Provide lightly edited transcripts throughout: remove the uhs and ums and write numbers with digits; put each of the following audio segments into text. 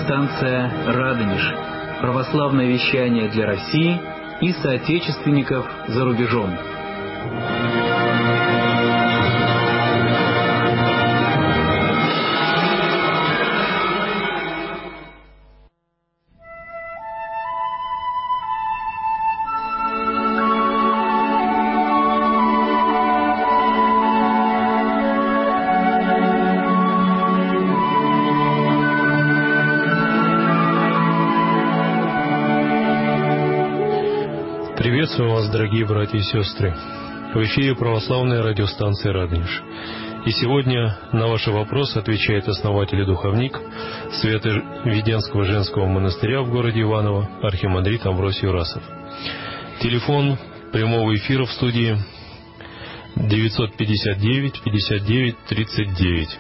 Радиостанция «Радонеж». Православное вещание для России и соотечественников за рубежом. Приветствую вас, дорогие братья и сестры. В эфире православная радиостанция «Радонеж». И сегодня на ваши вопросы отвечает основатель и духовник Свято-Веденского женского монастыря в городе Иваново архимандрит Амвросий Юрасов. Телефон прямого эфира в студии 959 59 39.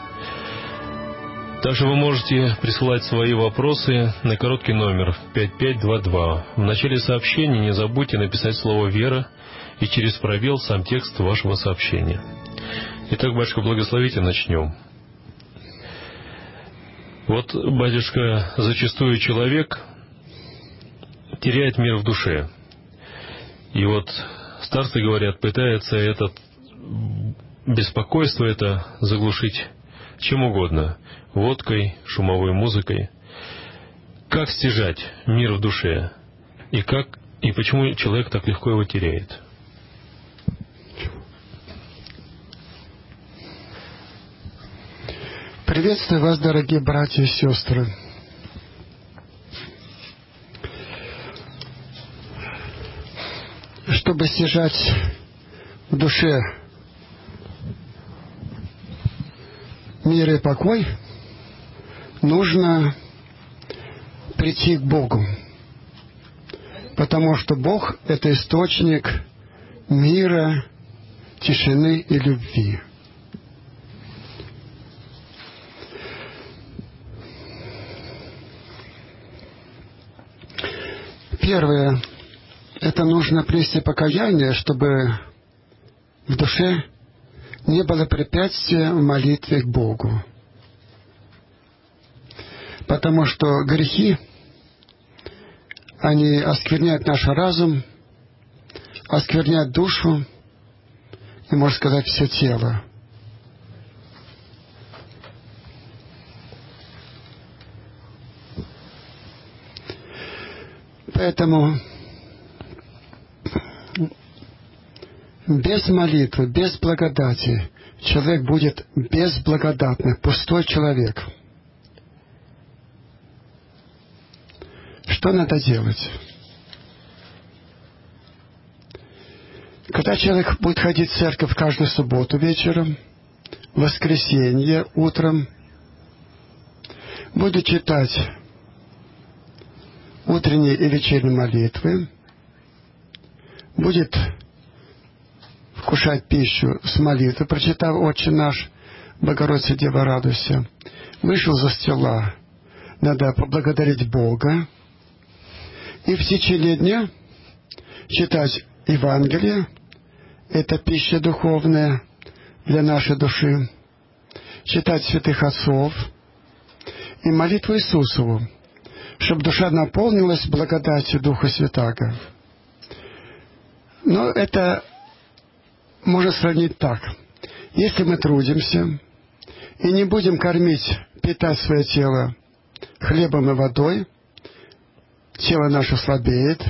Также вы можете присылать свои вопросы на короткий номер 5522. В начале сообщения не забудьте написать слово «Вера» и через пробел сам текст вашего сообщения. Итак, батюшка, благословите, начнем. Вот, батюшка, зачастую человек теряет мир в душе. И вот старцы говорят, пытается это беспокойство это заглушить чем угодно. Водкой, шумовой музыкой. Как стяжать мир в душе? И почему человек так легко его теряет? Приветствую вас, дорогие братья и сестры. Чтобы стяжать в душе мир и покой, нужно прийти к Богу, потому что Бог — это источник мира, тишины и любви. Первое — это нужно принести покаяние, чтобы в душе не было препятствия в молитве к Богу. Потому что грехи, они оскверняют наш разум, оскверняют душу и, можно сказать, все тело. Поэтому без молитвы, без благодати человек будет безблагодатный, пустой человек. Что надо делать? Когда человек будет ходить в церковь каждую субботу вечером, в воскресенье утром, будет читать утренние и вечерние молитвы, будет вкушать пищу с молитвы, прочитав «Отче наш», «Богородица Дева, радуйся», вышел за стола, надо поблагодарить Бога, и в течение дня читать Евангелие, это пища духовная для нашей души, читать святых отцов и молитву Иисусову, чтобы душа наполнилась благодатью Духа Святаго. Но это можно сравнить так. Если мы трудимся и не будем питать свое тело хлебом и водой, тело наше слабеет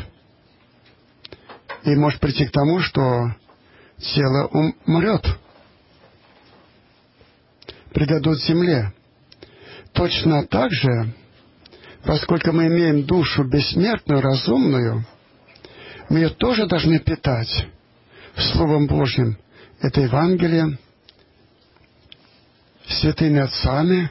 и может прийти к тому, что тело умрет, предадут земле. Точно так же, поскольку мы имеем душу бессмертную, разумную, мы ее тоже должны питать Словом Божьим. Это Евангелие, святыми отцами,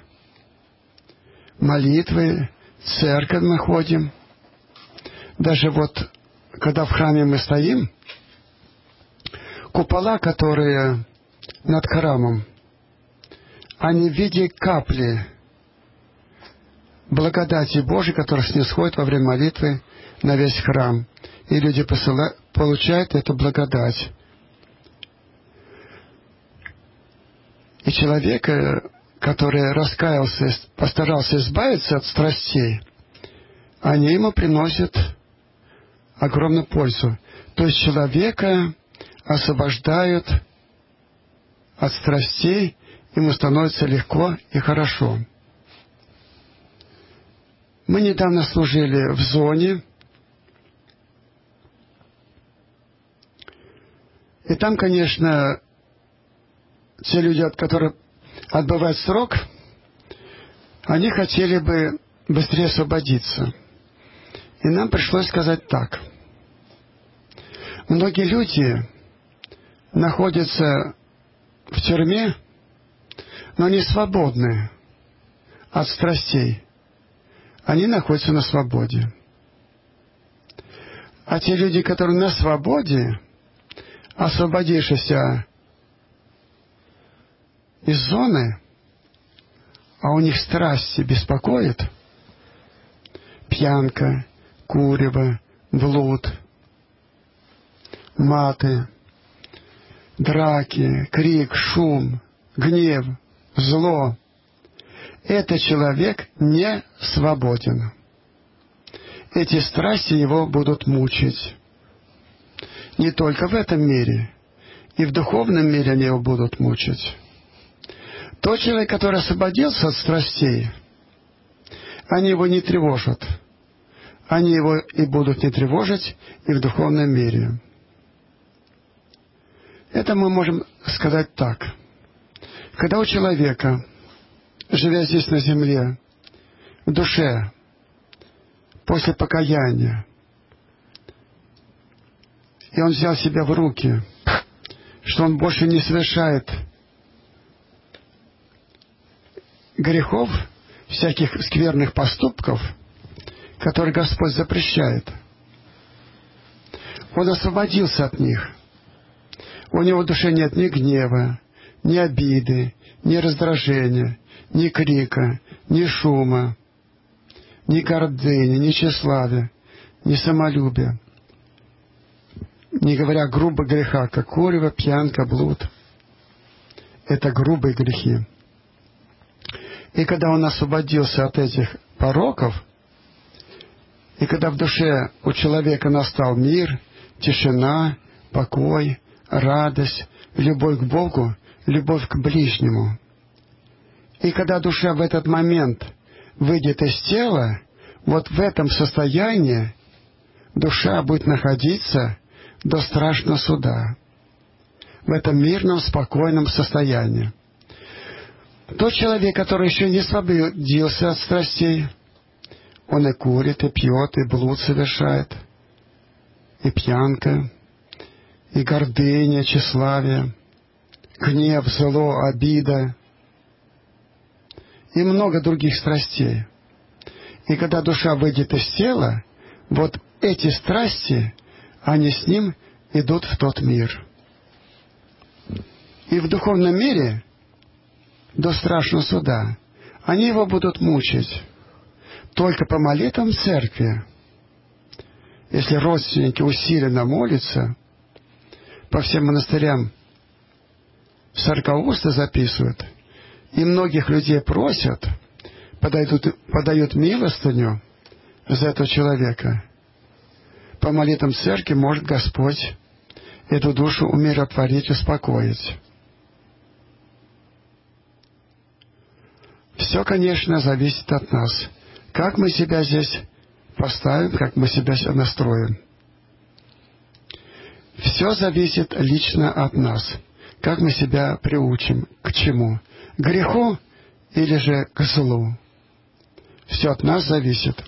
молитвы, церковь мы ходим. Даже вот, когда в храме мы стоим, купола, которые над храмом, они в виде капли благодати Божией, которая снисходит во время молитвы на весь храм. И люди получают эту благодать. И человек, который раскаялся, постарался избавиться от страстей, они ему приносят огромную пользу. То есть человека освобождают от страстей, ему становится легко и хорошо. Мы недавно служили в зоне, и там, конечно, те люди, которые отбывают срок, они хотели бы быстрее освободиться. И нам пришлось сказать так. Многие люди находятся в тюрьме, но не свободны от страстей. Они находятся на свободе. А те люди, которые на свободе, освободившись из зоны, а у них страсти беспокоят, пьянка, курево, блуд, маты, драки, крик, шум, гнев, зло. Этот человек не свободен. Эти страсти его будут мучить. Не только в этом мире, и в духовном мире они его будут мучить. Тот человек, который освободился от страстей, они его не тревожат. Они его и будут не тревожить и в духовном мире. Это мы можем сказать так. Когда у человека, живя здесь на земле, в душе, после покаяния, и он взял себя в руки, что он больше не совершает грехов, всяких скверных поступков, которые Господь запрещает. Он освободился от них. У него в душе нет ни гнева, ни обиды, ни раздражения, ни крика, ни шума, ни гордыни, ни тщеславия, ни самолюбия. Не говоря о грубых грехах, как курево, пьянка, блуд. Это грубые грехи. И когда он освободился от этих пороков, и когда в душе у человека настал мир, тишина, покой, радость, любовь к Богу, любовь к ближнему. И когда душа в этот момент выйдет из тела, вот в этом состоянии душа будет находиться до страшного суда. В этом мирном, спокойном состоянии. Тот человек, который еще не освободился от страстей, он и курит, и пьет, и блуд совершает, и пьянка, и гордыня, тщеславие, гнев, зло, обида и много других страстей. И когда душа выйдет из тела, вот эти страсти, они с ним идут в тот мир. И в духовном мире до страшного суда они его будут мучить. Только по молитвам церкви, если родственники усиленно молятся, по всем монастырям сорокауста записывают, и многих людей просят, подают милостыню за этого человека. По молитвам церкви может Господь эту душу умиротворить, успокоить. Все, конечно, зависит от нас. Как мы себя здесь поставим, как мы себя настроим. Все зависит лично от нас. Как мы себя приучим. К чему? К греху или же к злу? Все от нас зависит.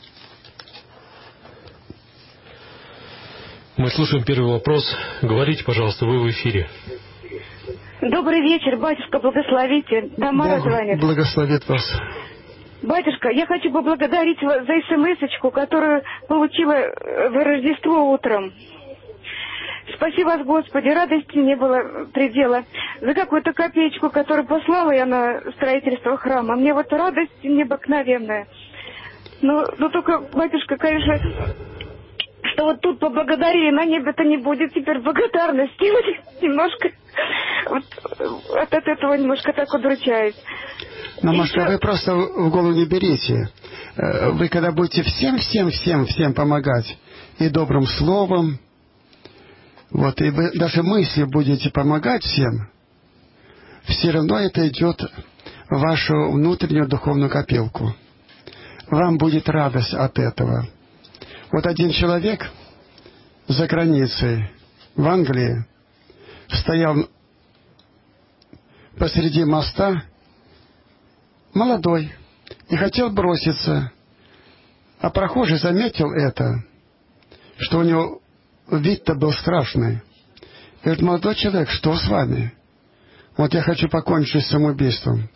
Мы слушаем первый вопрос. Говорите, пожалуйста, вы в эфире. Добрый вечер, батюшка, благословите. Тамара звонит. Благословит вас. Батюшка, я хочу поблагодарить вас за смс-очку, которую получила в Рождество утром. Спаси вас, Господи, радости не было предела. За какую-то копеечку, которую послала я на строительство храма. Мне вот радость необыкновенная. Но только, батюшка, конечно, что вот тут поблагодарили, на небе-то не будет теперь благодарности. Вот немножко вот от этого немножко так удручаюсь. Но, Машка, вы просто в голову не берите. Вы когда будете всем помогать, и добрым словом, вот, и вы даже мыслью будете помогать всем, все равно это идет в вашу внутреннюю духовную копилку. Вам будет радость от этого. Вот один человек за границей, в Англии, стоял посреди моста, молодой, и хотел броситься. А прохожий заметил это, что у него вид-то был страшный. И говорит: молодой человек, что с вами? Вот я хочу покончить с самоубийством.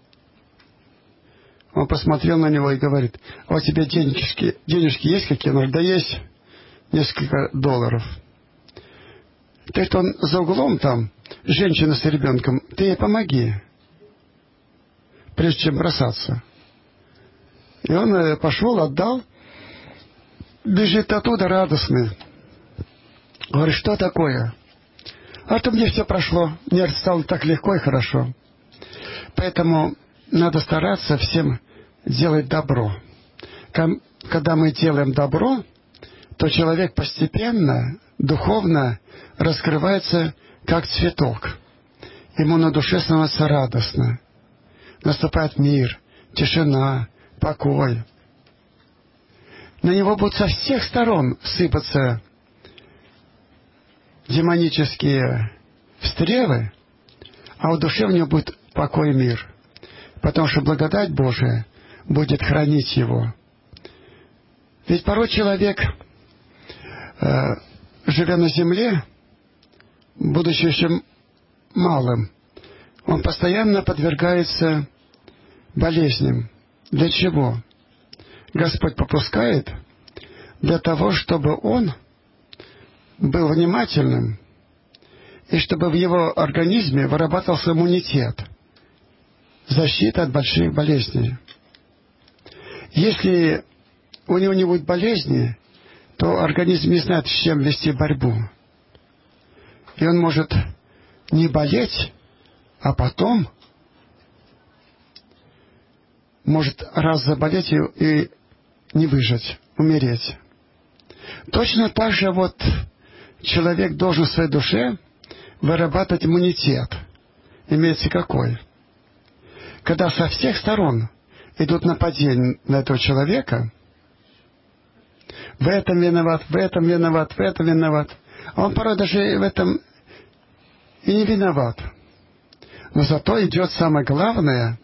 Он посмотрел на него и говорит: а у тебя денежки есть какие? Он говорит: да есть несколько долларов. Так он за углом там, женщина с ребенком, ты ей помоги, прежде чем бросаться. И он пошел, отдал, бежит оттуда радостный. Говорит: что такое? А то мне все прошло, мне стало так легко и хорошо. Поэтому надо стараться всем делать добро. Когда мы делаем добро, то человек постепенно, духовно раскрывается, как цветок. Ему на душе становится радостно. Наступает мир, тишина, покой. На него будут со всех сторон сыпаться демонические стрелы, а в душе у него будет покой и мир. Потому что благодать Божия будет хранить его. Ведь порой человек, живя на земле, будучи еще малым, он постоянно подвергается болезням. Для чего? Господь попускает для того, чтобы он был внимательным, и чтобы в его организме вырабатывался иммунитет, защита от больших болезней. Если у него не будет болезни, то организм не знает, с чем вести борьбу. И он может не болеть, а потом может раз заболеть и не выжить, умереть. Точно так же вот человек должен в своей душе вырабатывать иммунитет. Имеется какой? Когда со всех сторон идут нападения на этого человека, в этом виноват, в этом виноват, в этом виноват. А он порой даже в этом и не виноват. Но зато идет самое главное,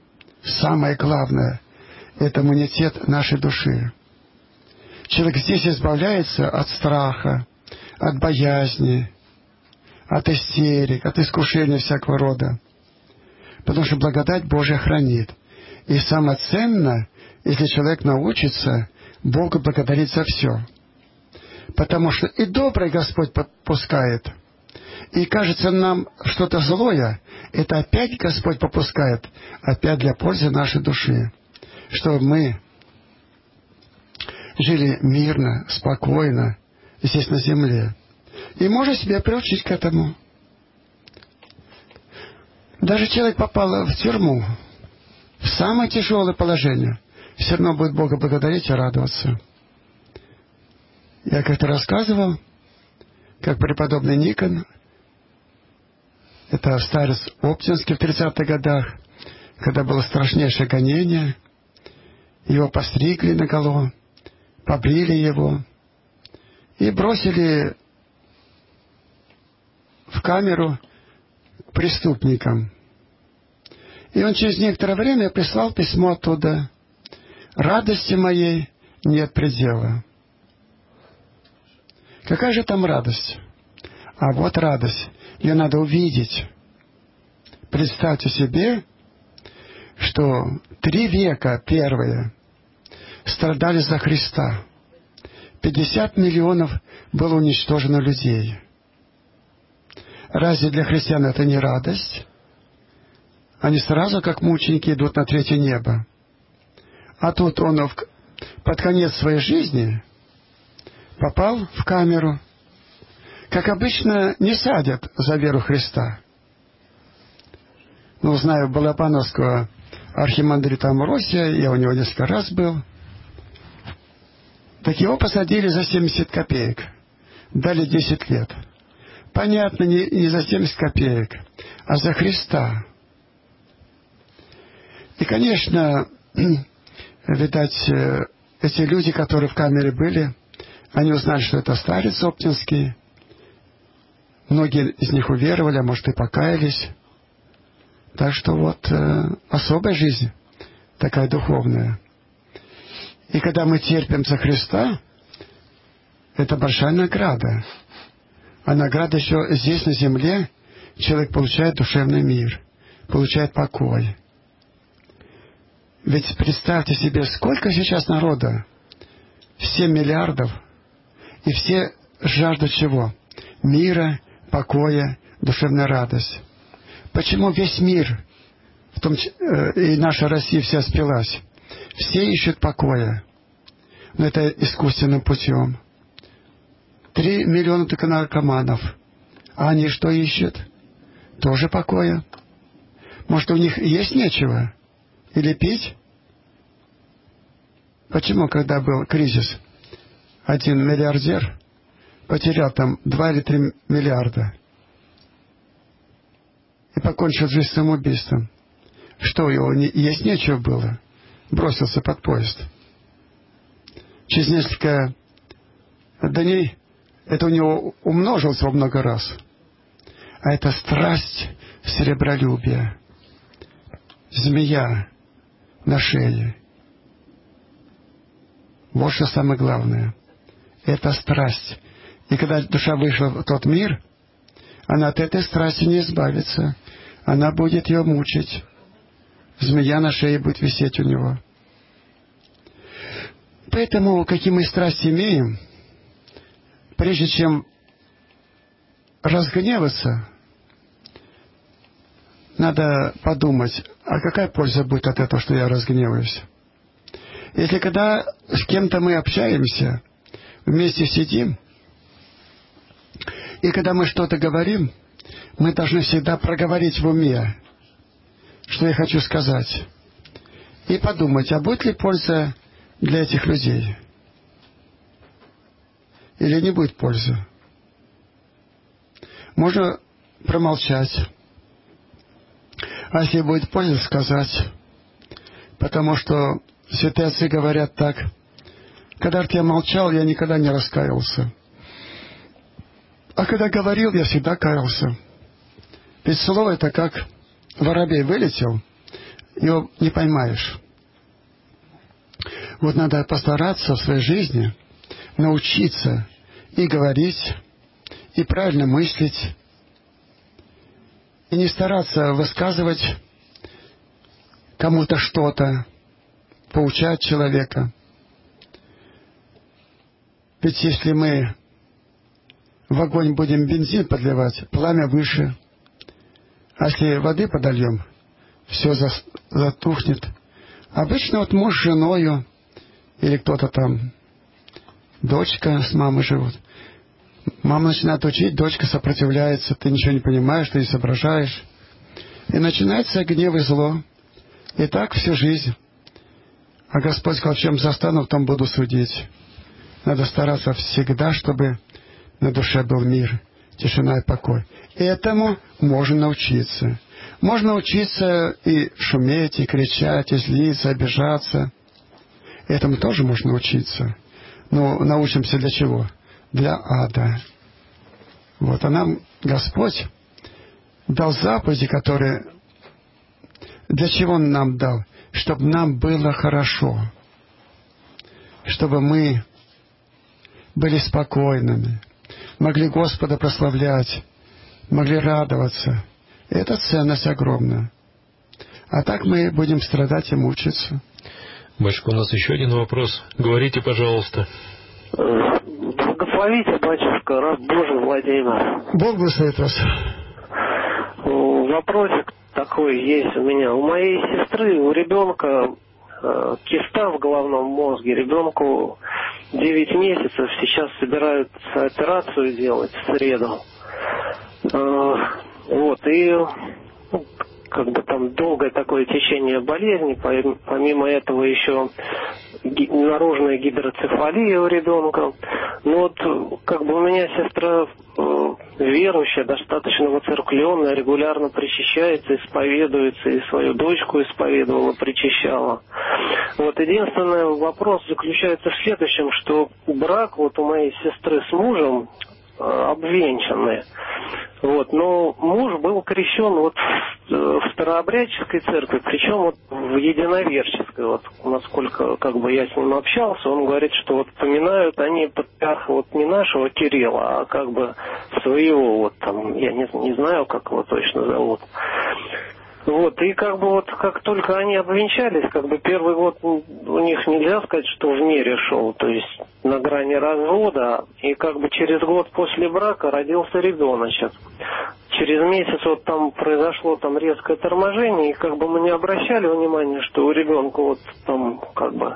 это иммунитет нашей души. Человек здесь избавляется от страха, от боязни, от истерик, от искушения всякого рода. Потому что благодать Божия хранит. И самое ценное, если человек научится Богу благодарить за все. Потому что и добрый Господь попускает, и кажется нам что-то злое, это опять Господь попускает, опять для пользы нашей души. Чтобы мы жили мирно, спокойно здесь на земле. И можно себя приучить к этому. Даже человек попал в тюрьму, в самое тяжелое положение, все равно будет Бога благодарить и радоваться. Я как-то рассказывал, как преподобный Никон, это старец Оптинский в 30-х годах, когда было страшнейшее гонение, его постригли наголо, побрили его и бросили в камеру к преступникам. И он через некоторое время прислал письмо оттуда: «Радости моей нет предела». Какая же там радость? А вот радость. Ее надо увидеть. Представьте себе, что 3 века первые страдали за Христа. 50 миллионов было уничтожено людей. Разве для христиан это не радость? Они сразу, как мученики, идут на 3-е небо. А тут он под конец своей жизни попал в камеру. Как обычно, не садят за веру Христа. Ну, знаю Балабановского архимандрит Амвросия, я у него несколько раз был. Так его посадили за 70 копеек. Дали 10 лет. Понятно, не за 70 копеек, а за Христа. И, конечно, видать, эти люди, которые в камере были, они узнали, что это старец Оптинский. Многие из них уверовали, а может и покаялись. Так что вот особая жизнь, такая духовная. И когда мы терпим за Христа, это большая награда. А награда еще здесь, на земле, человек получает душевный мир, получает покой. Ведь представьте себе, сколько сейчас народа, 7 миллиардов, и все жаждут чего? Мира, покоя, душевной радости. Почему весь мир, в том, и наша Россия вся спилась? Все ищут покоя, но это искусственным путем. 3 миллиона только наркоманов. А они что ищут? Тоже покоя. Может, у них есть нечего? Или пить? Почему, когда был кризис, один миллиардер потерял там 2 или 3 миллиарда и покончил жизнь самоубийством? Что, у него есть нечего было? Бросился под поезд. Через несколько дней это у него умножилось во много раз. А это страсть серебролюбия. Змея на шее. Вот что самое главное. Это страсть. И когда душа вышла в тот мир, она от этой страсти не избавится. Она будет ее мучить. Змея на шее будет висеть у него. Поэтому, какие мы страсти имеем, прежде чем разгневаться, надо подумать, а какая польза будет от этого, что я разгневаюсь? Если когда с кем-то мы общаемся, вместе сидим, и когда мы что-то говорим, мы должны всегда проговорить в уме, что я хочу сказать, и подумать, а будет ли польза для этих людей? Или не будет пользы? Можно промолчать. А если будет польза, сказать. Потому что святые отцы говорят так: когда я молчал, я никогда не раскаялся. А когда говорил, я всегда каялся. Ведь слово это как воробей вылетел, его не поймаешь. Вот надо постараться в своей жизни научиться и говорить, и правильно мыслить, и не стараться высказывать кому-то что-то, поучать человека. Ведь если мы в огонь будем бензин подливать, пламя выше. А если воды подольем, все затухнет. Обычно вот муж с женою, или кто-то там, дочка с мамой живут. Мама начинает учить, дочка сопротивляется, ты ничего не понимаешь, ты не соображаешь. И начинается гнев и зло. И так всю жизнь. А Господь сказал, в чем застану, в том буду судить. Надо стараться всегда, чтобы на душе был мир, тишина и покой. Этому можно научиться. Можно учиться и шуметь, и кричать, и злиться, обижаться. Этому тоже можно учиться. Но научимся для чего? Для ада. Вот, а нам Господь дал заповеди, которые... Для чего Он нам дал? Чтобы нам было хорошо. Чтобы мы были спокойными. Могли Господа прославлять. Могли радоваться. И это ценность огромная. А так мы будем страдать и мучиться. Батюшка, у нас еще один вопрос. Говорите, пожалуйста. Благословите, батюшка, раб Божий Владимир. Бог благословит вас. Вопросик такой есть у меня. У моей сестры, у ребенка киста в головном мозге. Ребенку 9 месяцев. Сейчас собираются операцию делать в среду. Вот. И как бы там долгое такое течение болезни, помимо этого еще наружная гидроцефалия у ребенка. Ну вот как бы у меня сестра верующая, достаточно воцерквленная, регулярно причащается, исповедуется, и свою дочку исповедовала, причащала. Вот единственный вопрос заключается в следующем, что брак вот у моей сестры с мужем обвенчанный. Вот, но муж был крещен вот в старообрядческой церкви, причем вот в единоверческой. Вот, насколько как бы я с ним общался, он говорит, что вот поминают они патриарха вот не нашего Кирилла, а как бы своего, вот там, я не знаю, как его точно зовут. Вот, и как бы вот как только они обвенчались, как бы первый год у них нельзя сказать, что в мире шел, то есть на грани развода, и как бы через год после брака родился ребеночек. Через месяц вот там произошло там резкое торможение, и как бы мы не обращали внимания, что у ребенка вот там как бы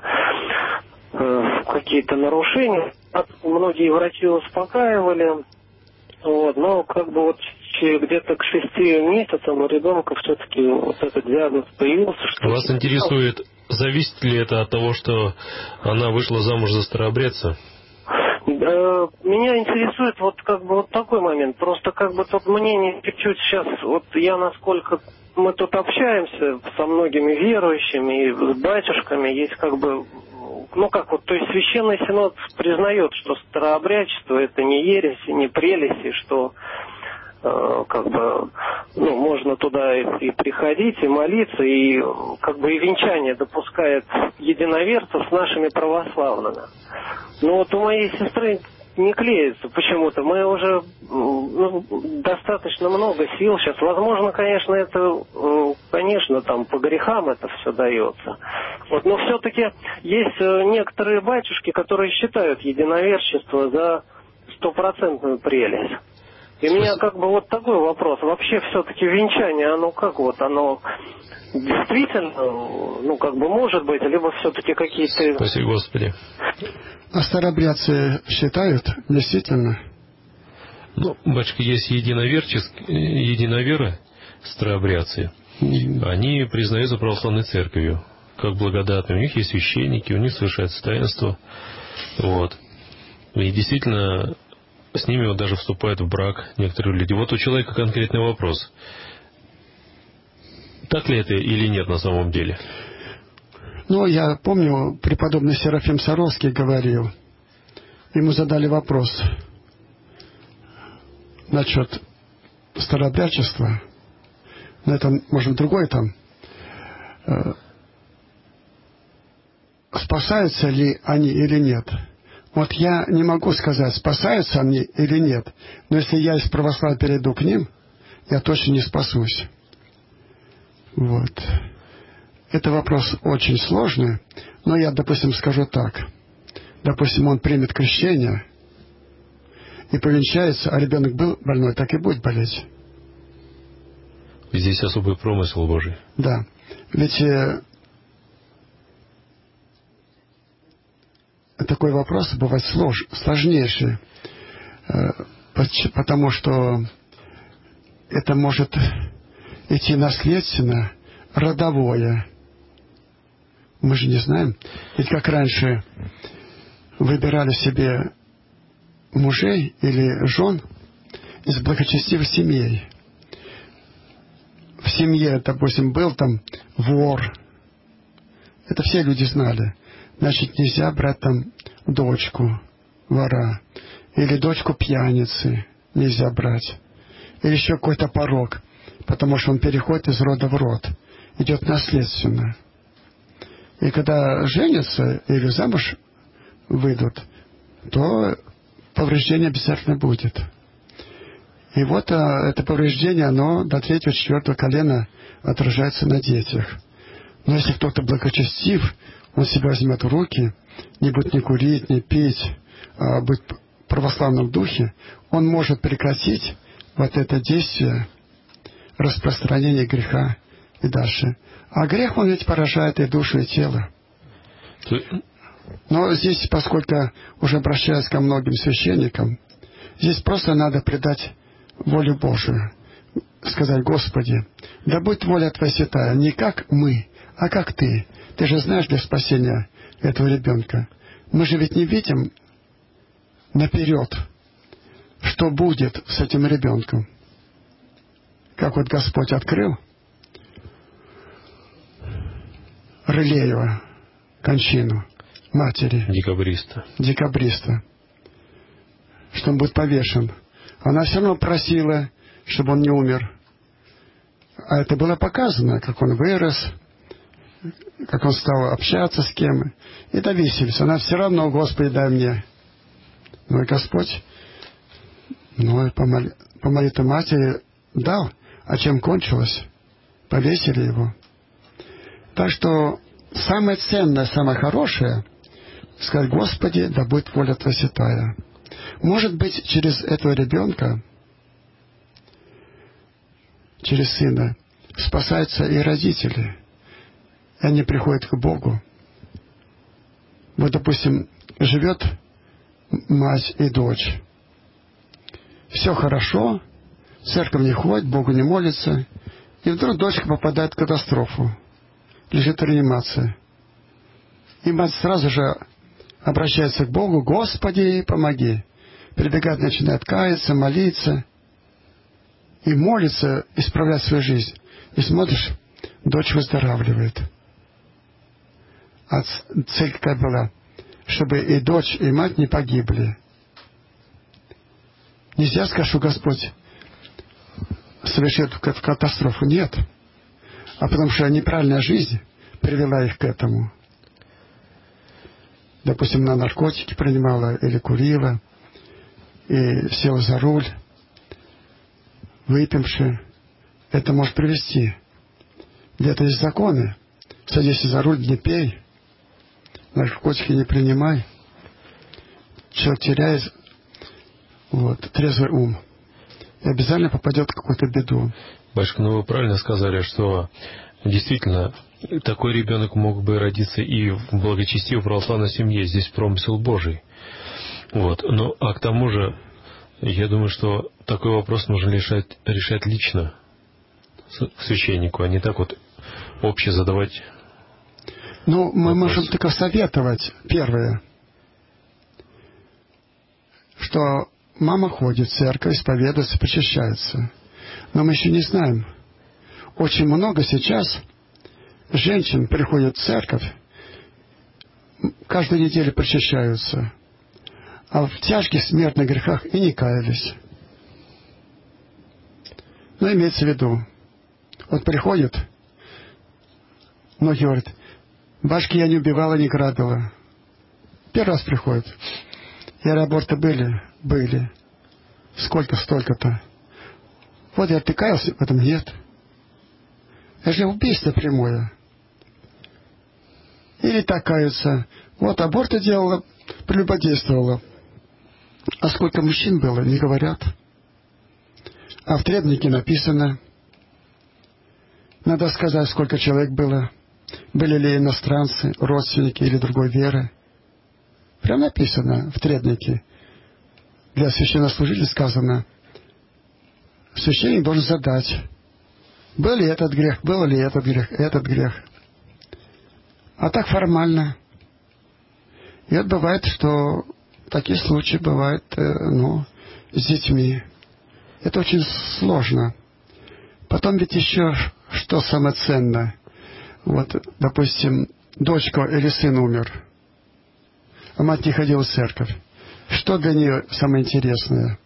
какие-то нарушения. Многие врачи успокаивали, вот, но как бы вот где-то к 6 месяцам у ребенка все-таки вот этот диагноз появился. Что вас интересует, зависит ли это от того, что она вышла замуж за старообрядца? Меня интересует вот как бы вот такой момент. Просто как бы тут мнение чуть-чуть сейчас, вот я насколько мы тут общаемся со многими верующими и с батюшками, есть как бы, ну как вот, то есть Священный Синод признает, что старообрядчество это не ересь и не прелесть, и что как бы, ну, можно туда и приходить, и молиться, и как бы и венчание допускает единоверцев с нашими православными. Но вот у моей сестры не клеится почему-то. Мы уже достаточно много сил сейчас. Возможно, конечно, это, конечно, там по грехам это все дается. Вот, но все-таки есть некоторые батюшки, которые считают единоверчество за стопроцентную прелесть. И у меня как бы вот такой вопрос. Вообще все-таки венчание, оно как вот, оно действительно, ну как бы может быть, либо все-таки какие-то... Спасибо, Господи. А старообрядцы считают действительно? Ну, батюшка, есть единоверы, старообрядцы. Они признаются православной церковью как благодатные. У них есть священники, у них совершается таинство. Вот. И действительно... С ними вот даже вступают в брак некоторые люди. Вот у человека конкретный вопрос. Так ли это или нет на самом деле? Ну, я помню, преподобный Серафим Саровский говорил, ему задали вопрос насчет старообрядчества, но это, может, другой там, спасаются ли они или нет. Вот я не могу сказать, спасаются они или нет, но если я из православия перейду к ним, я точно не спасусь. Вот. Это вопрос очень сложный, но я, допустим, скажу так. Допустим, он примет крещение и повенчается, а ребенок был больной, так и будет болеть. Здесь особый промысел Божий. Да. Ведь такой вопрос бывает сложнейший, потому что это может идти наследственно, родовое. Мы же не знаем. Ведь как раньше выбирали себе мужей или жен из благочестивых семей. В семье, допустим, был там вор. Это все люди знали. Значит, нельзя брать там дочку вора. Или дочку пьяницы нельзя брать. Или еще какой-то порок. Потому что он переходит из рода в род. Идет наследственно. И когда женятся или замуж выйдут, то повреждение обязательно будет. И вот это повреждение, оно до 3-4 колена отражается на детях. Но если кто-то благочестив, он себя возьмет в руки, не будет ни курить, ни пить, а будет в православном духе, он может прекратить вот это действие распространения греха и дальше. А грех, он ведь поражает и душу, и тело. Но здесь, поскольку уже обращаясь ко многим священникам, здесь просто надо предать волю Божию. сказать: Господи, да будет воля Твоя святая, не как мы, а как Ты. Ты же знаешь для спасения этого ребенка. Мы же ведь не видим наперед, что будет с этим ребенком. Как вот Господь открыл Рылеева кончину матери. Декабриста. Что он будет повешен. Она все равно просила, чтобы он не умер. А это было показано, как он вырос, как он стал общаться с кем. И довесились. Она все равно: Господи, дай мне. Ну и Господь, ну и по молитве матери дал. А чем кончилось? Повесили его. Так что самое ценное, самое хорошее — сказать: Господи, да будет воля Твоя святая. Может быть, через этого ребенка, через сына, спасаются и родители. И они приходят к Богу. Вот, допустим, живет мать и дочь. Все хорошо, в церковь не ходит, Богу не молится. И вдруг дочка попадает в катастрофу. Лежит в реанимации. И мать сразу же обращается к Богу: Господи, помоги. Прибегает, начинает каяться, молиться. И молится, исправлять свою жизнь. И смотришь, дочь выздоравливает. А цель какая была? Чтобы и дочь, и мать не погибли. Нельзя сказать, что Господь совершит катастрофу. Нет. А потому что неправильная жизнь привела их к этому. Допустим, на наркотики принимала или курила, и села за руль, выпивши. Это может привести. Где-то есть законы. Садись за руль, не пей, наркотики не принимай. Человек теряет трезвый ум. И обязательно попадет в какую-то беду. Батюшка, ну вы правильно сказали, что действительно такой ребенок мог бы родиться и в благочестивой православной семье. Здесь промысел Божий. Ну, а к тому же, я думаю, что такой вопрос нужно решать лично священнику, а не так вот обще задавать. Ну, мы можем только советовать. Первое, что мама ходит в церковь, исповедуется, причащается. Но мы еще не знаем. Очень много сейчас женщин приходят в церковь, каждую неделю причащаются, а в тяжких смертных грехах и не каялись. Но имеется в виду, вот приходит, многие говорят: башки я не убивала, не грабила. Первый раз приходит. И аборты были? Были. Сколько? Столько-то. Вот я каялся, в этом нет. Это же убийство прямое. Или так каются. Вот аборты делала, прелюбодействовала. А сколько мужчин было, не говорят. А в требнике написано. Надо сказать, сколько человек было. Были ли иностранцы, родственники или другой веры. Прям написано в требнике. Для священнослужителя сказано: священник должен задать, был ли этот грех, этот грех. А так формально. И вот бывает, что такие случаи бывают, с детьми. Это очень сложно. Потом ведь еще что самое ценное. Вот, допустим, дочка или сын умер, а мать не ходила в церковь. Что для нее самое интересное?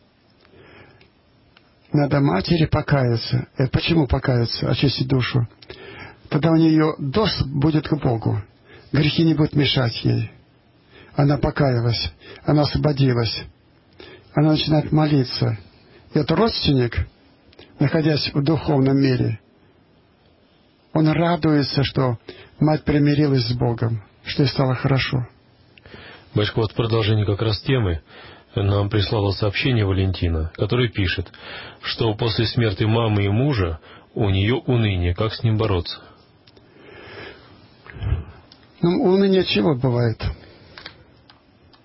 Надо матери покаяться. Почему покаяться? Очистить душу. Тогда у нее доступ будет к Богу. Грехи не будут мешать ей. Она покаялась. Она освободилась. Она начинает молиться. И этот родственник, находясь в духовном мире, он радуется, что мать примирилась с Богом, что ей стало хорошо. Батюшка, вот в продолжение как раз темы нам прислала сообщение Валентина, который пишет, что после смерти мамы и мужа у нее уныние. Как с ним бороться? Ну, уныние чего бывает?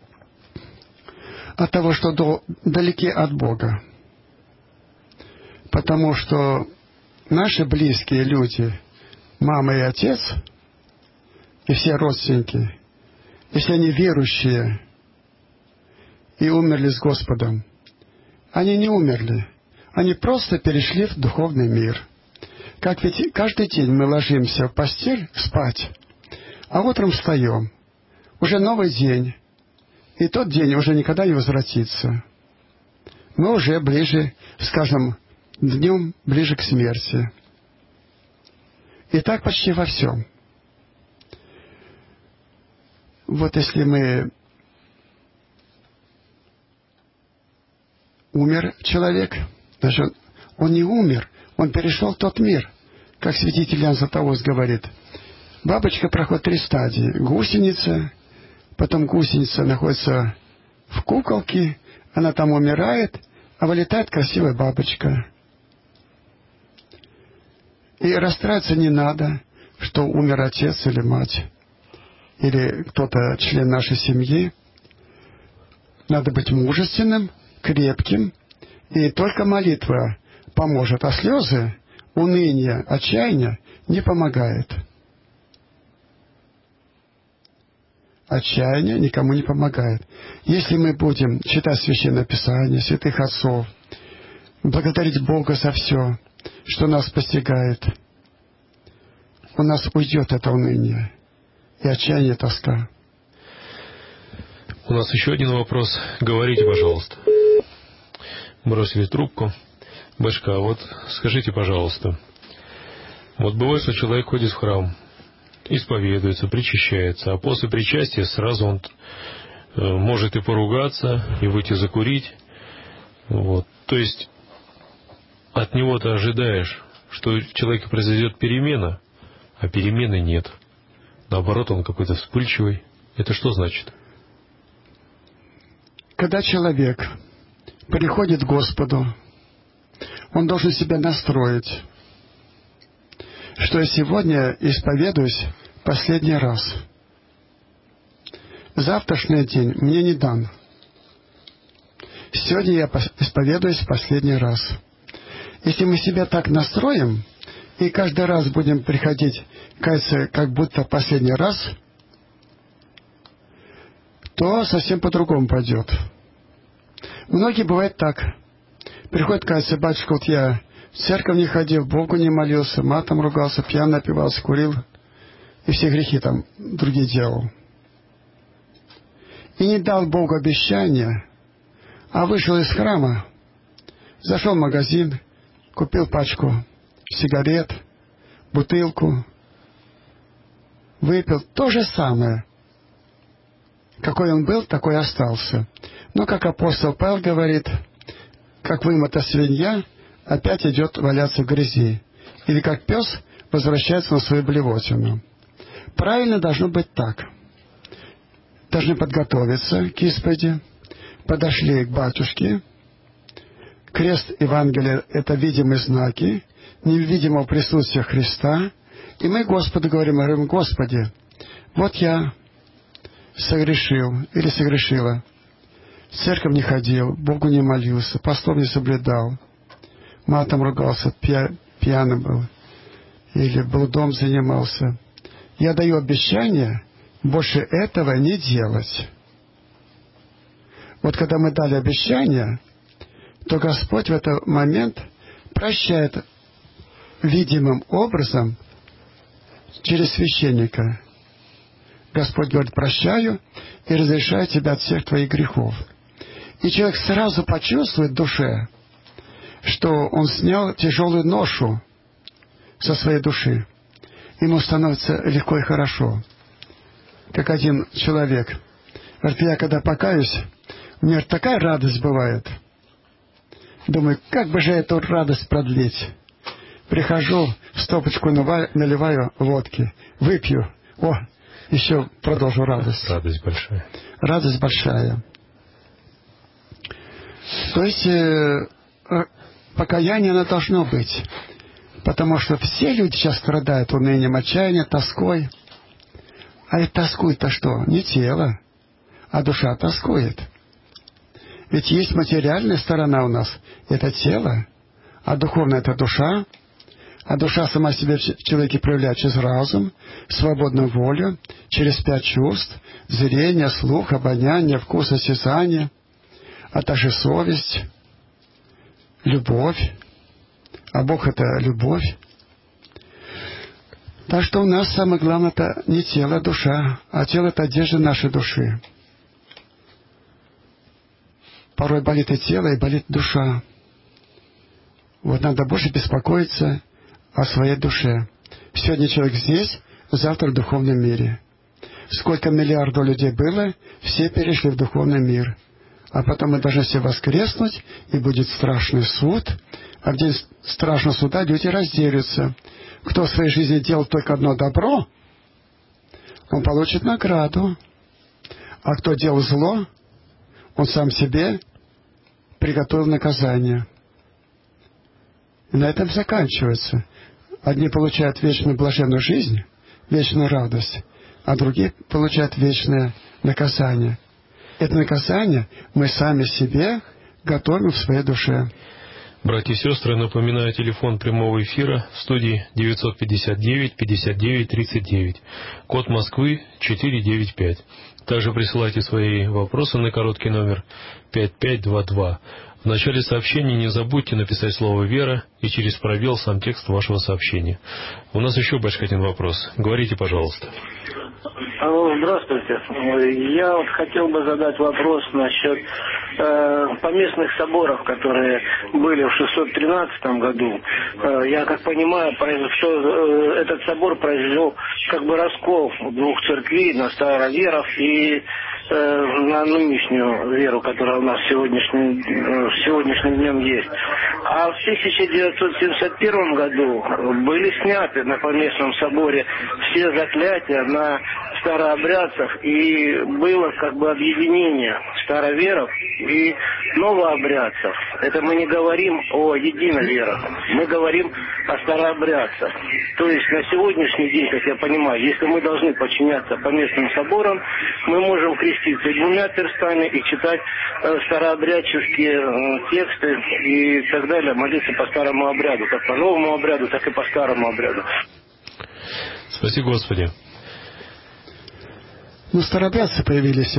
От того, что далеки от Бога. Потому что наши близкие люди, мама и отец, и все родственники, если они верующие и умерли с Господом, они не умерли, они просто перешли в духовный мир. Как ведь каждый день мы ложимся в постель спать, а утром встаем. Уже новый день, и тот день уже никогда не возвратится. Мы уже ближе, скажем, днем ближе к смерти. И так почти во всем. Вот если мы... Умер человек, даже он не умер, он перешел в тот мир. Как святитель Иоанн Златоуст говорит, бабочка проходит 3 стадии. Гусеница, потом гусеница находится в куколке, она там умирает, а вылетает красивая бабочка. И расстраиваться не надо, что умер отец или мать, или кто-то, член нашей семьи. Надо быть мужественным, крепким, и только молитва поможет, а слезы, уныние, отчаяние не помогает. Отчаяние никому не помогает. Если мы будем читать Священное Писание, святых отцов, благодарить Бога за все, что нас постигает, у нас уйдет это уныние и отчаяние, тоска. У нас еще один вопрос. Говорите, пожалуйста. Бросили трубку. Башка, вот скажите, пожалуйста, вот бывает, что человек ходит в храм, исповедуется, причащается, а после причастия сразу он может и поругаться, и выйти закурить. Вот. То есть от него ты ожидаешь, что в человеке произойдет перемена, а перемены нет. Наоборот, он какой-то вспыльчивый. Это что значит? Когда человек приходит к Господу, он должен себя настроить, что я сегодня исповедуюсь последний раз. Завтрашний день мне не дан. Сегодня я исповедуюсь последний раз. Если мы себя так настроим, и каждый раз будем приходить, каяться, как будто последний раз, то совсем по-другому пойдет. Многие бывает так. Приходит, каяться, батюшка, вот я в церковь не ходил, Богу не молился, матом ругался, пьян напивался, курил, и все грехи там другие делал. И не дал Богу обещания, а вышел из храма, зашел в магазин, купил пачку сигарет, бутылку, выпил. То же самое. Какой он был, такой остался. Но, как апостол Павел говорит, как вымыта свинья, опять идет валяться в грязи. Или как пес возвращается на свою блевотину. Правильно должно быть так. Должны подготовиться к исповеди. Подошли к батюшке. Крест Евангелия — это видимые знаки невидимого присутствия Христа. И мы Господу говорим, Господи, вот я согрешил или согрешила. В церковь не ходил, Богу не молился, постов не соблюдал, матом ругался, пьяным был, или блудом занимался. Я даю обещание больше этого не делать. Вот когда мы дали обещание, то Господь в этот момент прощает видимым образом через священника. Господь говорит, прощаю и разрешаю тебя от всех твоих грехов. И человек сразу почувствует в душе, что он снял тяжелую ношу со своей души. Ему становится легко и хорошо. Как один человек говорит, я когда покаюсь, у меня такая радость бывает. Думаю, как бы же эту радость продлить? Прихожу, в стопочку наливаю водки, выпью. О, еще продолжу радость. Радость большая. Радость большая. То есть покаяние оно должно быть. Потому что все люди сейчас страдают унынием, отчаянием, тоской. А это тоскует-то что? Не тело, а душа тоскует. Ведь есть материальная сторона у нас, это тело. А духовное — это душа. А душа сама себя в человеке проявляет через разум, свободную волю, через 5 чувств: зрение, слух, обоняние, вкус, осязание, а также совесть, любовь. А Бог — это любовь. Так что у нас самое главное — это не тело, а душа, а тело — это одежда нашей души. Порой болит и тело, и болит душа. Вот надо больше беспокоиться о своей душе. Сегодня человек здесь, завтра в духовном мире. Сколько миллиардов людей было, все перешли в духовный мир. А потом мы должны все воскреснуть, и будет страшный суд. А в день страшного суда люди разделятся. Кто в своей жизни делал только одно добро, он получит награду. А кто делал зло, он сам себе приготовил наказание. И на этом заканчивается. Одни получают вечную блаженную жизнь, вечную радость, а другие получают вечное наказание. Это наказание мы сами себе готовим в своей душе. Братья и сестры, напоминаю, телефон прямого эфира в студии 959-59-39, код Москвы 495. Также присылайте свои вопросы на короткий номер 5522. В начале сообщения не забудьте написать слово «Вера» и через пробел сам текст вашего сообщения. У нас еще, батюшка, один вопрос. Говорите, пожалуйста. Алло, здравствуйте. Я вот хотел бы задать вопрос насчет поместных соборов, которые были в 613 году. Я как понимаю, что этот собор произвел как бы раскол двух церквей, на староверов и на нынешнюю веру, которая у нас сегодняшним днем есть. А в 1971 году были сняты на поместном соборе все заклятия на старообрядцев, и было как бы объединение староверов и новообрядцев. Это мы не говорим о единоверах, мы говорим о старообрядцах. То есть на сегодняшний день, как я понимаю, если мы должны подчиняться поместным соборам, мы можем креститься и двумя перстами, и читать старообрядческие тексты и так далее, молиться по старому обряду, как по новому обряду, так и по старому обряду. Спаси Господи. Ну, старообрядцы появились в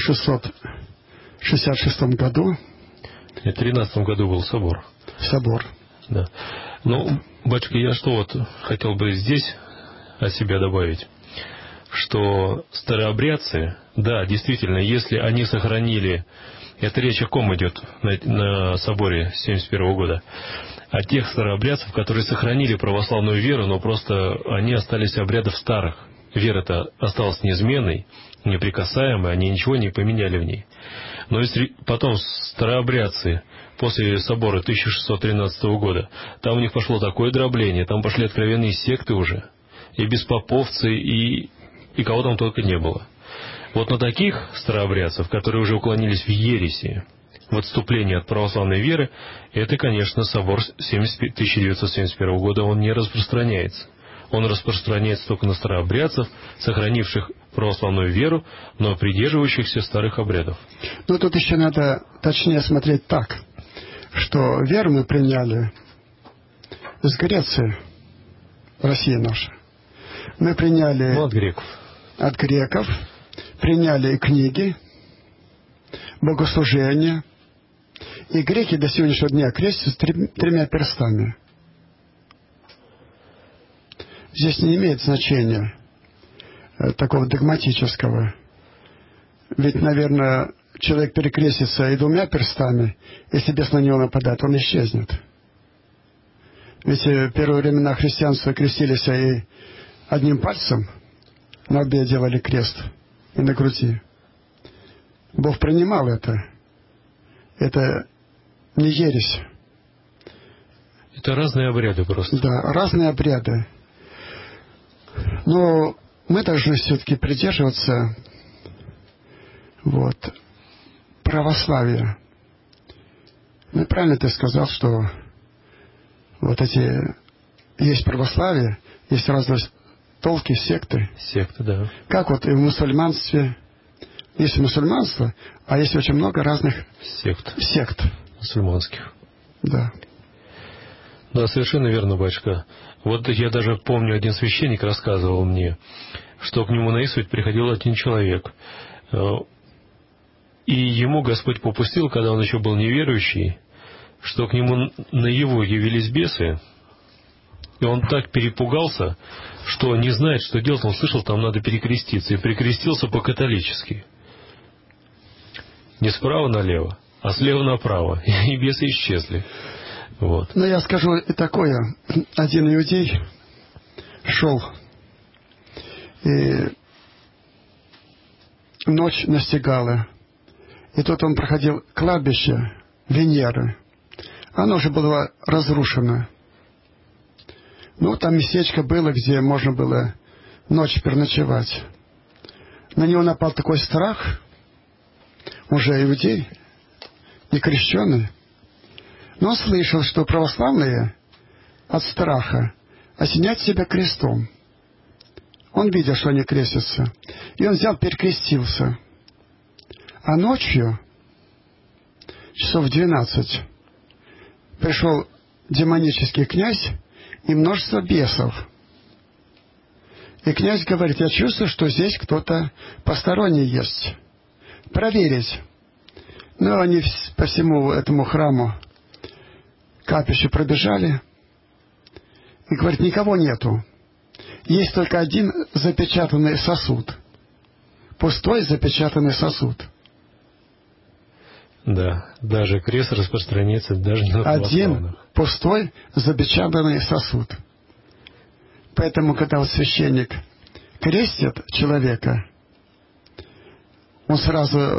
1666 году. В 13 году был собор. Собор. Да. Ну, батюшка, я что вот хотел бы здесь о себе добавить, что старообрядцы, да, действительно, если они сохранили, это речь о ком идет на соборе 71 года, о тех старообрядцев, которые сохранили православную веру, но просто они остались обрядов старых. Вера-то осталась неизменной, неприкасаемой, они ничего не поменяли в ней. Но если потом старообрядцы после собора 1613 года, там у них пошло такое дробление, там пошли откровенные секты уже, и беспоповцы, и кого там только не было. Вот на таких старообрядцев, которые уже уклонились в ереси, в отступлении от православной веры, это, конечно, собор 1971 года, он не распространяется. Он распространяется только на старообрядцев, сохранивших православную веру, но придерживающихся старых обрядов. Ну, тут еще надо точнее смотреть так, что веру мы приняли с Греции, Россия наша. Мы приняли... Ну, от греков. От греков. Приняли и книги, богослужения. И греки до сегодняшнего дня крестятся тремя перстами. Здесь не имеет значения такого догматического. Ведь, наверное, человек перекрестится и двумя перстами, если бес на него нападает, он исчезнет. Ведь в первые времена христианства крестились и одним пальцем на лбе делали крест и на груди. Бог принимал это. Это не ересь. Это разные обряды просто. Да, разные обряды. Но мы должны все-таки придерживаться православия. Ну и правильно ты сказал, что вот эти есть православие, есть разные толки, секты. Секты, да. Как вот и в мусульманстве. Есть мусульманство, а есть очень много разных сект мусульманских. Да. Да, совершенно верно, батюшка. Вот я даже помню, один священник рассказывал мне, что к нему на исповедь приходил один человек. И ему Господь попустил, когда он еще был неверующий, что к нему наяву явились бесы, и он так перепугался, что не знает, что делать. Он слышал, там надо перекреститься, и перекрестился по-католически. Не справа налево, а слева направо, и бесы исчезли. Вот. Но я скажу и такое. Один иудей шел, и ночь настигала. И тут он проходил кладбище Венеры. Оно уже было разрушено. Ну, там местечко было, где можно было ночь переночевать. На него напал такой страх, уже иудей, не крещеный. Но он слышал, что православные от страха осенят себя крестом. Он видел, что они крестятся. И он взял, перекрестился. А ночью, часов 12, пришел демонический князь и множество бесов. И князь говорит: я чувствую, что здесь кто-то посторонний есть. Проверить. Ну, они по всему этому храму, капищу пробежали. И говорит: никого нету. Есть только один запечатанный сосуд. Пустой запечатанный сосуд. Да, даже крест распространяется даже на православных. Один пустой запечатанный сосуд. Поэтому, когда вот священник крестит человека, он сразу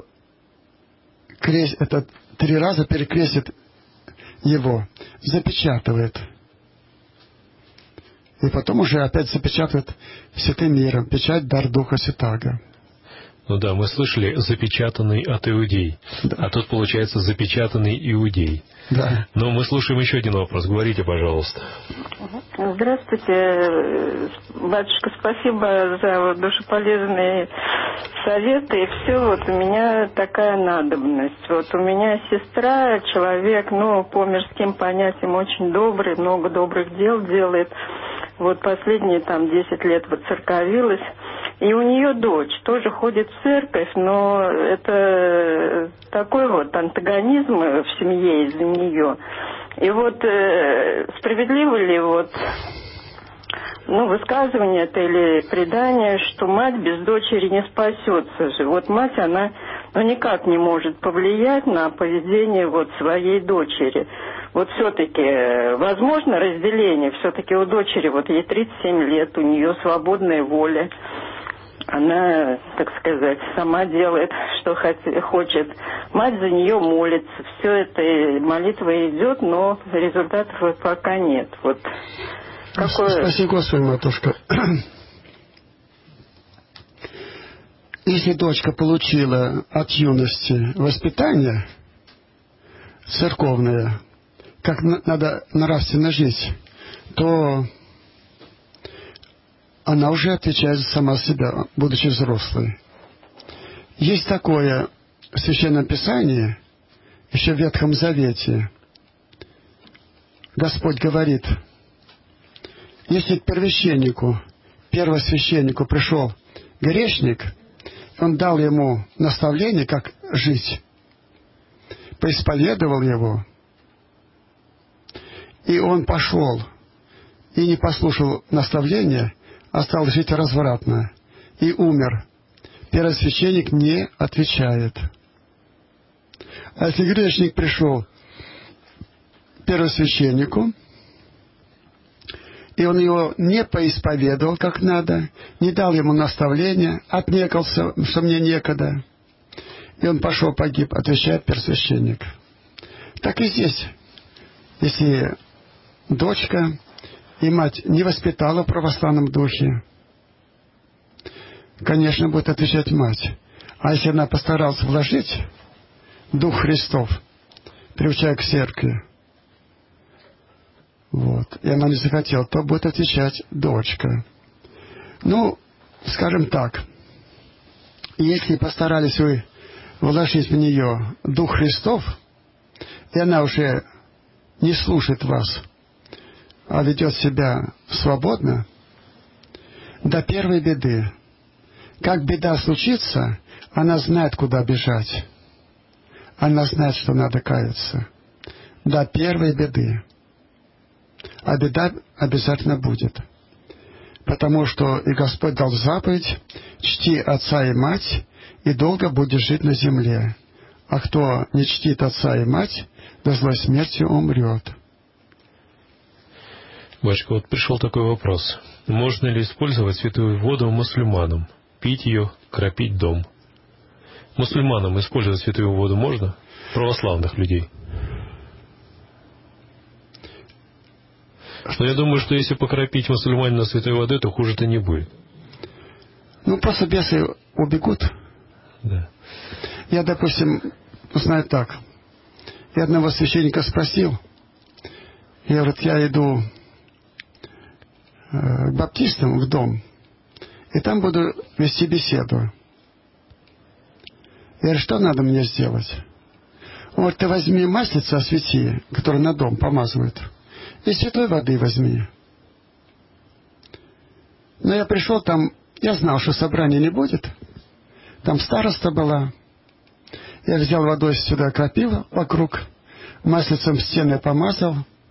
3 раза перекрестит его, запечатывает. И потом уже опять запечатывает святым миром, печать дар Духа Святаго. Ну да, мы слышали запечатанный от иудей, да. А тут получается запечатанный иудей. Да. Но мы слушаем еще один вопрос. Говорите, пожалуйста. Здравствуйте, батюшка, спасибо за душеполезные советы. И все, вот у меня такая надобность. Вот у меня сестра, человек, по мирским понятиям очень добрый, много добрых дел делает. Вот последние 10 лет воцерковилась. И у нее дочь тоже ходит в церковь, но это такой вот антагонизм в семье из-за нее. И вот справедливо ли высказывание это или предание, что мать без дочери не спасется же. Вот мать, она никак не может повлиять на поведение своей дочери. Вот все-таки возможно разделение, все-таки у дочери, ей 37 лет, у нее свободная воля. Она, так сказать, сама делает, что хочет. Мать за нее молится. Все это, молитва идет, но результатов пока нет. Спаси Господи, матушка. Если дочка получила от юности воспитание церковное, как надо нравственно жить, то она уже отвечает сама за себя, будучи взрослой. Есть такое в Священном Писании, еще в Ветхом Завете. Господь говорит: если к первосвященнику пришел грешник, он дал ему наставление, как жить, поисповедовал его, и он пошел и не послушал наставления, а стал жить развратно и умер, первосвященник не отвечает. А если грешник пришел к первосвященнику, и он его не поисповедовал как надо, не дал ему наставления, отнекался, что мне некогда, и он пошел, погиб, отвечает первосвященник. Так и здесь. Если дочка и мать не воспитала в православном духе, конечно, будет отвечать мать. А если она постаралась вложить Дух Христов, приучая к церкви, и она не захотела, то будет отвечать дочка. Скажем так, если постарались вы вложить в нее Дух Христов, и она уже не слушает вас, а ведет себя свободно, до первой беды. Как беда случится, она знает, куда бежать. Она знает, что надо каяться. До первой беды. А беда обязательно будет. Потому что и Господь дал заповедь: чти отца и мать, и долго будешь жить на земле. А кто не чтит отца и мать, до злой смерти умрет. Батюшка, вот пришел такой вопрос. Можно ли использовать святую воду мусульманам? Пить ее, кропить дом. Мусульманам использовать святую воду можно? Православных людей. Но я думаю, что если покропить мусульманина святой водой, то хуже-то не будет. Ну, просто бесы убегут. Да. Я, допустим, знаю так. Я одного священника спросил. Я говорю, я иду к баптистам в дом, и там буду вести беседу. Я говорю, что надо мне сделать? Он говорит, ты возьми маслица, освети, которое на дом помазывают, и святой воды возьми. Но я пришел там, я знал, что собрания не будет. Там староста была. Я взял водой сюда, окропил вокруг, маслицем стены помазал.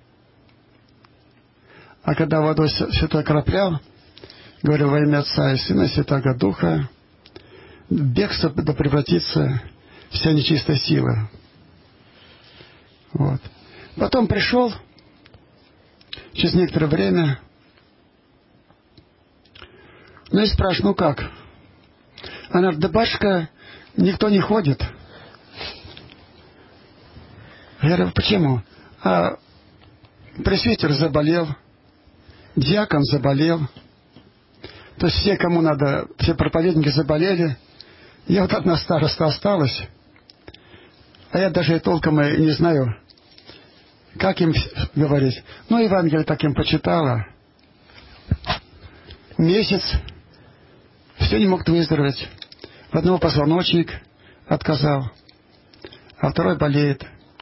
А когда водой святой окроплял, говорю, во имя Отца и Сына и Святаго Духа, бегство да превратится вся нечистая сила. Вот. Потом пришел, через некоторое время, ну и спрашиваю, ну как? Она говорит, да, батюшка, никто не ходит. Я говорю, почему? А пресвитер заболел, диакон заболел. То есть все, кому надо, все проповедники заболели. Я вот одна староста осталась. А я даже толком и не знаю, как им говорить. Ну, Евангелие так им почитала. Месяц. Все не мог выздороветь. В одного позвоночник отказал, а второй болеет.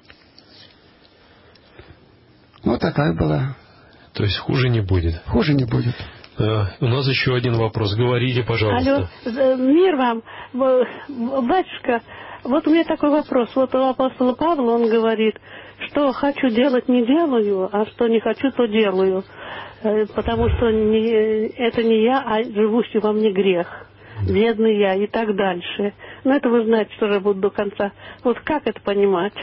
Ну, такая была. То есть хуже не будет? Хуже не будет. У нас еще один вопрос. Говорите, пожалуйста. Алло, мир вам. Батюшка, вот у меня такой вопрос. Вот у апостола Павла он говорит, что хочу делать не делаю, а что не хочу, то делаю. Потому что это не я, а живущий во мне грех. Бедный я и так дальше. Но это вы знаете, что же будет до конца. Вот как это понимать?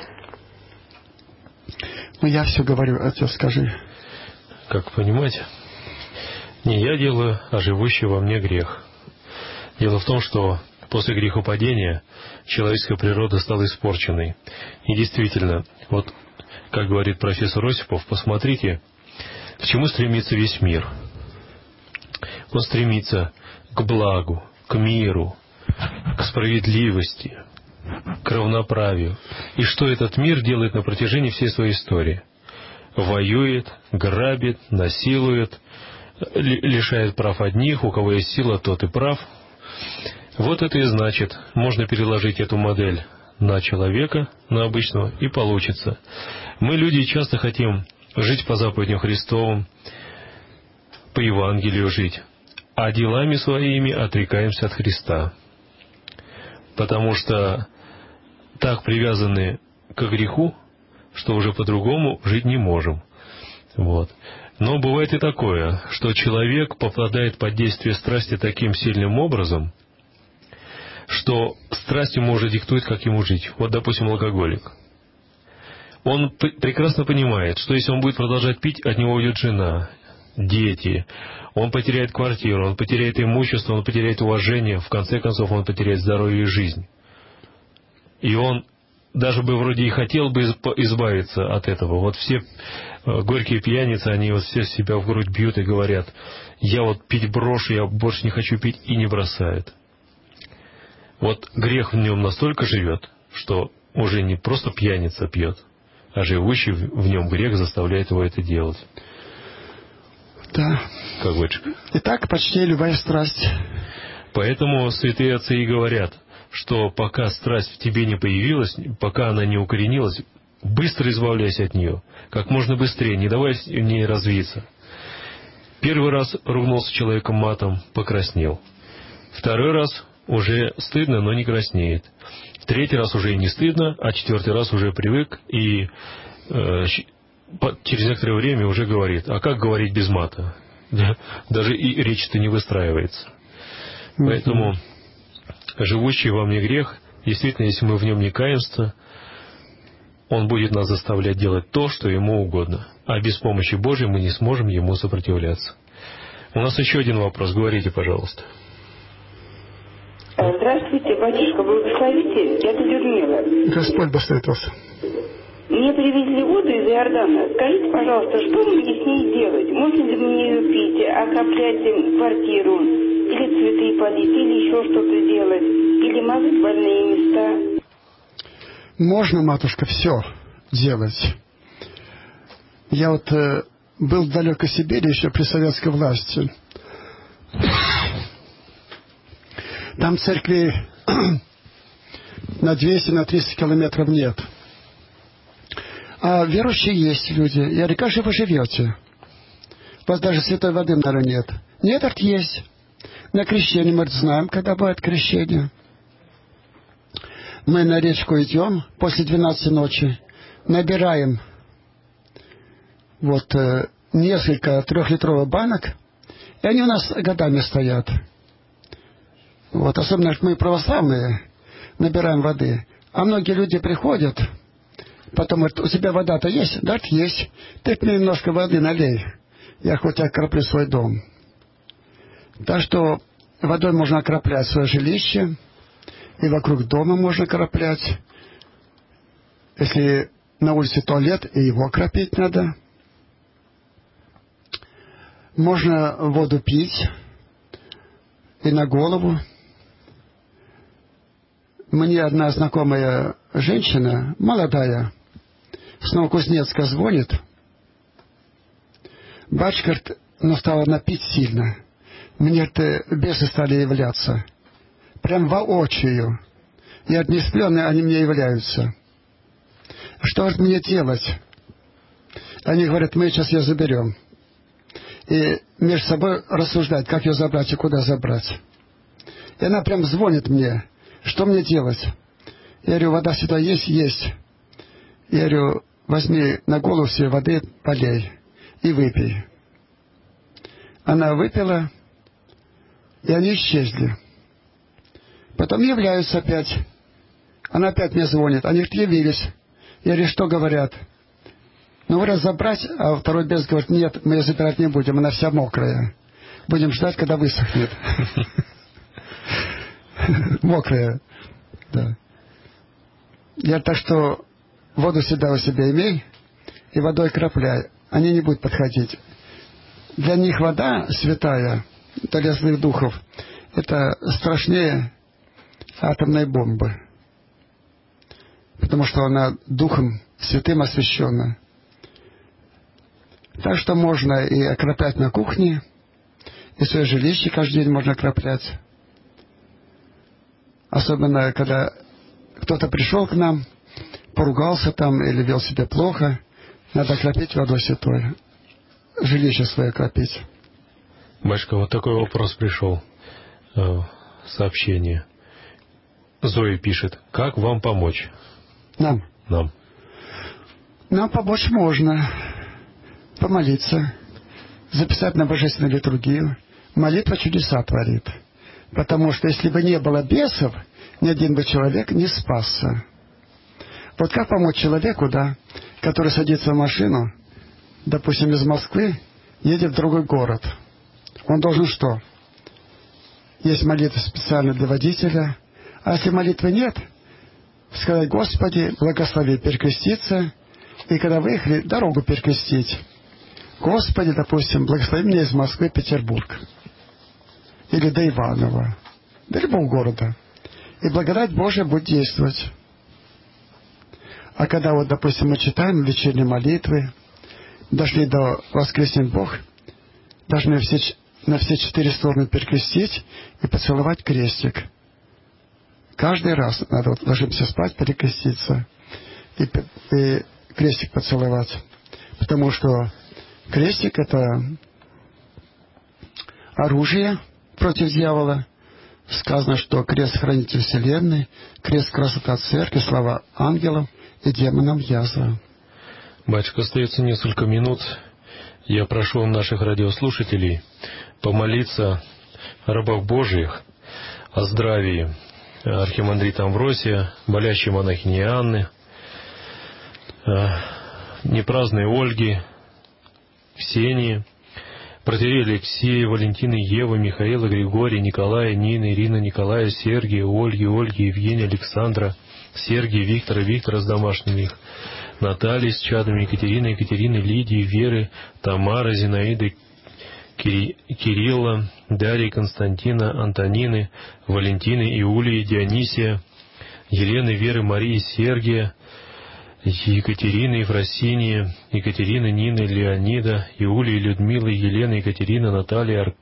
Ну, я все говорю, отец, скажи. Как понимать? Не я делаю, а живущий во мне грех. Дело в том, что после грехопадения человеческая природа стала испорченной. И действительно, вот как говорит профессор Осипов, посмотрите, к чему стремится весь мир. Он стремится к благу, к миру, к справедливости, к равноправию. И что этот мир делает на протяжении всей своей истории? Воюет, грабит, насилует, лишает прав одних, у кого есть сила, тот и прав. Вот это и значит, можно переложить эту модель на человека, на обычного, и получится. Мы, люди, часто хотим жить по заповедям Христовым, по Евангелию жить, а делами своими отрекаемся от Христа. Потому что так привязаны к греху, что уже по-другому жить не можем. Вот. Но бывает и такое, что человек попадает под действие страсти таким сильным образом, что страсть ему уже диктует, как ему жить. Вот, допустим, алкоголик. Он прекрасно понимает, что если он будет продолжать пить, от него уйдет жена, дети, он потеряет квартиру, он потеряет имущество, он потеряет уважение, в конце концов он потеряет здоровье и жизнь. И он даже бы вроде и хотел бы избавиться от этого. Вот все горькие пьяницы, они вот все себя в грудь бьют и говорят, я вот пить брошу, я больше не хочу пить, и не бросают. Вот грех в нем настолько живет, что уже не просто пьяница пьет, а живущий в нем грех заставляет его это делать. Да. Как батюшка? Итак, почти любая страсть. Поэтому святые отцы и говорят, что пока страсть в тебе не появилась, пока она не укоренилась, быстро избавляйся от нее, как можно быстрее, не давай в ней развиться. Первый раз ругнулся человеком матом, покраснел. Второй раз уже стыдно, но не краснеет. Третий раз уже и не стыдно, а четвертый раз уже привык и через некоторое время уже говорит. А как говорить без мата? Даже и речь-то не выстраивается. Поэтому живущий во мне грех, действительно, если мы в нем не каемся, он будет нас заставлять делать то, что ему угодно. А без помощи Божьей мы не сможем ему сопротивляться. У нас еще один вопрос. Говорите, пожалуйста. Здравствуйте, батюшка, благословите. Это Людмила. Господь благословит вас. Мне привезли воду из Иордана. Скажите, пожалуйста, что мне с ней делать? Можно ли мне ее пить, окроплять квартиру, или цветы полить, или еще что-то делать, или мазать больные места? Можно, матушка, все делать. Я вот был в далекой Сибири еще при советской власти. Там церкви на 200, на 300 километров нет. А верующие есть люди. Я говорю, как же вы живете? У вас даже святой воды, наверное, нет. Нет, это есть. На крещение мы знаем, когда будет крещение. Мы на речку идем после 12 ночи, набираем вот несколько 3-литровых банок, и они у нас годами стоят. Вот, особенно мы православные набираем воды. А многие люди приходят, потом говорят, у тебя вода-то есть? Да, есть. Ты мне немножко воды налей, я хоть окроплю свой дом. Так что водой можно окроплять свое жилище, и вокруг дома можно окроплять. Если на улице туалет, и его окропить надо. Можно воду пить и на голову. Мне одна знакомая женщина, молодая, с Новокузнецка звонит. Батюшка, ну, стала напить сильно. Мне бесы стали являться. Прям воочию. Я не сплю, они мне являются. Что же мне делать? Они говорят, мы сейчас ее заберем. И между собой рассуждать, как ее забрать и куда забрать. И она прям звонит мне. Что мне делать? Я говорю, вода сюда есть? Есть. Я говорю, возьми на голову себе воды, полей и выпей. Она выпила, и они исчезли. Потом являются опять. Она опять мне звонит. Они явились. Я говорю, что говорят? Ну, говорят, забрать, а второй бес говорит, нет, мы ее забирать не будем, она вся мокрая. Будем ждать, когда высохнет. Мокрая. Да. Я так что воду всегда у себя имей и водой крапляй. Они не будут подходить. Для них вода святая, для злых духов, это страшнее атомной бомбы. Потому что она духом святым освящена. Так что можно и окроплять на кухне, и свое жилище каждый день можно окроплять. Особенно, когда кто-то пришел к нам, поругался там или вел себя плохо, надо окропить водой святой. Жилище свое окропить. Батюшка, вот такой вопрос пришел. Сообщение. Зоя пишет, как вам помочь? Нам? Нам. Нам помочь можно. Помолиться. Записать на божественную литургию. Молитва чудеса творит. Потому что если бы не было бесов, ни один бы человек не спасся. Вот как помочь человеку, да, который садится в машину, допустим, из Москвы, едет в другой город. Он должен что? Есть молитва специально для водителя. А если молитвы нет, сказать, Господи, благослови, перекреститься, и когда выехали, дорогу перекрестить. Господи, допустим, благослови меня из Москвы в Петербург. Или до Иваново. До любого города. И благодать Божия будет действовать. А когда вот, допустим, мы читаем вечерние молитвы, дошли до воскреснет Бог, должны на все 4 стороны перекрестить и поцеловать крестик. Каждый раз надо, вот ложимся спать, перекреститься. и крестик поцеловать. Потому что крестик — это оружие против дьявола. Сказано, что крест — хранитель вселенной, крест — красота церкви, слава ангелам и демонам язва. Батюшка, остается несколько минут. Я прошу наших радиослушателей помолиться о рабах Божьих, о здравии архимандрита Амвросия, болящей монахини Анны, непраздной Ольги, Ксении, протоиерея Алексея, Валентины, Евы, Михаила, Григория, Николая, Нины, Ирины, Николая, Сергия, Ольги, Евгения, Александра, Сергия, Виктора с домашними их, Натальи с чадами, Екатерины, Лидии, Веры, Тамары, Зинаиды, Кирилла, Дарьи, Константина, Антонины, Валентины, Иулии, Дионисия, Елены, Веры, Марии, Сергия, Екатерины, Ефросинии, Екатерины, Нины, Леонида, Иулии, Людмилы, Елены, Екатерина, Натальи,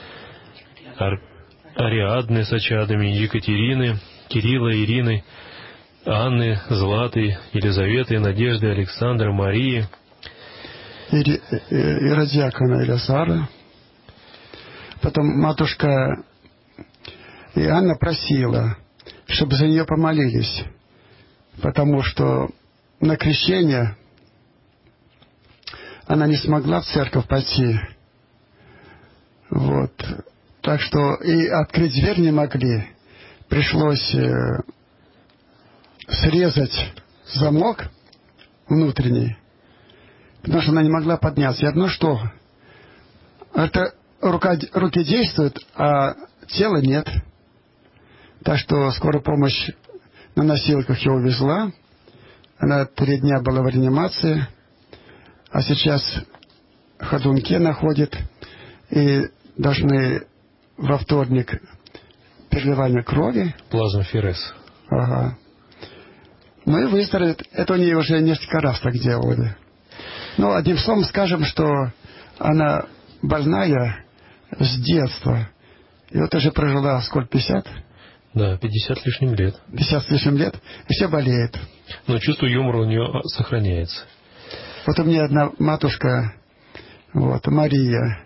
Ариадны с очадами, Екатерины, Кирилла, Ирины, Анны, Златы, Елизаветы, Надежды, Александра, Марии, Иродиакона Елизара. Потом матушка Иоанна просила, чтобы за нее помолились, потому что на крещение она не смогла в церковь пойти. Вот. Так что и открыть дверь не могли. Пришлось срезать замок внутренний, потому что она не могла подняться. И одно что? Это руки действуют, а тела нет. Так что скорая помощь на носилках ее увезла. Она 3 дня была в реанимации, а сейчас в ходунке находит, и должны во вторник переливание крови. Плазмоферез. Ага. Ну и выздоровеет. Это у нее уже несколько раз так делали. Ну, одним словом скажем, что она больная с детства. И вот уже прожила сколько, 50? Да, 50 с лишним лет. 50 с лишним лет, и все болеет. Но чувство юмора у нее сохраняется. Вот у меня одна матушка, вот, Мария,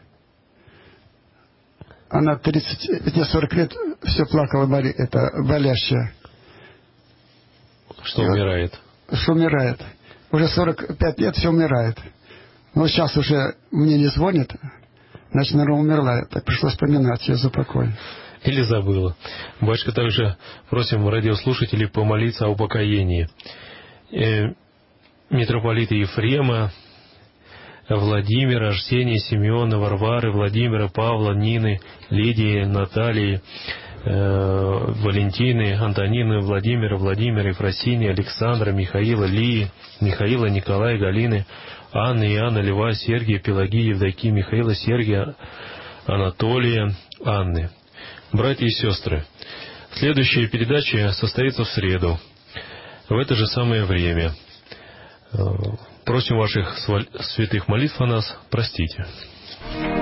она 40 лет все плакала, это болящая. Что умирает? Что умирает. Уже 45 лет все умирает. Но сейчас уже мне не звонит, значит, наверное, умерла. Так пришлось вспоминать ее за покой. Или забыла. Батюшка, также просим радиослушателей помолиться о упокоении митрополита Ефрема, Владимира, Арсения, Симеона, Варвары, Владимира, Павла, Нины, Лидии, Натальи, Валентины, Антонины, Владимира, Ефросинии, Александра, Михаила, Лии, Михаила, Николая, Галины, Анны, Иоанна, Льва, Сергия, Пелагии, Евдокии, Михаила, Сергия, Анатолия, Анны. Братья и сестры, следующая передача состоится в среду, в это же самое время. Просим ваших святых молитв о нас, простите.